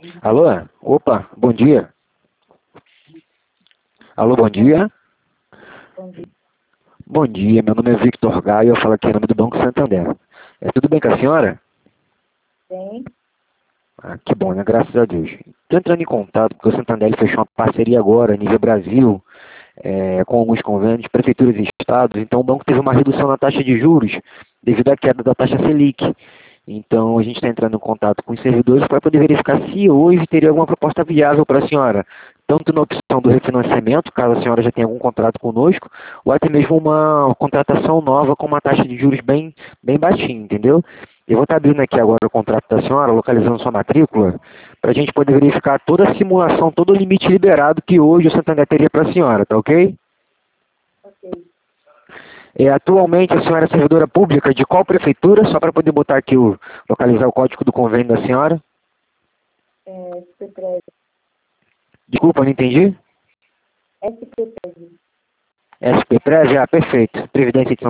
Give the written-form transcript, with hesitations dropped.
Alô? Opa, bom dia. Alô, bom dia. Bom dia. Bom dia, meu nome é Victor Gaio, eu falo aqui em nome do Banco Santander. Tudo bem com a senhora? Bem, Que bom, né? Graças a Deus. Estou entrando em contato porque o Santander ele fechou uma parceria agora, a nível Brasil, com alguns convênios, prefeituras e estados. Então o banco teve uma redução na taxa de juros devido à queda da taxa Selic. Então a gente está entrando em contato com os servidores para poder verificar se hoje teria alguma proposta viável para a senhora, tanto na opção do refinanciamento, caso a senhora já tenha algum contrato conosco, ou até mesmo uma contratação nova com uma taxa de juros bem baixinha, entendeu? Eu vou estar abrindo aqui agora o contrato da senhora, localizando sua matrícula, para a gente poder verificar toda a simulação, todo o limite liberado que hoje o Santander teria para a senhora, tá ok? ok. Atualmente a senhora é servidora pública de qual prefeitura? Só para poder botar aqui localizar o código do convênio da senhora. SP13. Desculpa, não entendi. SP13. SP Prévia, perfeito. Previdência de São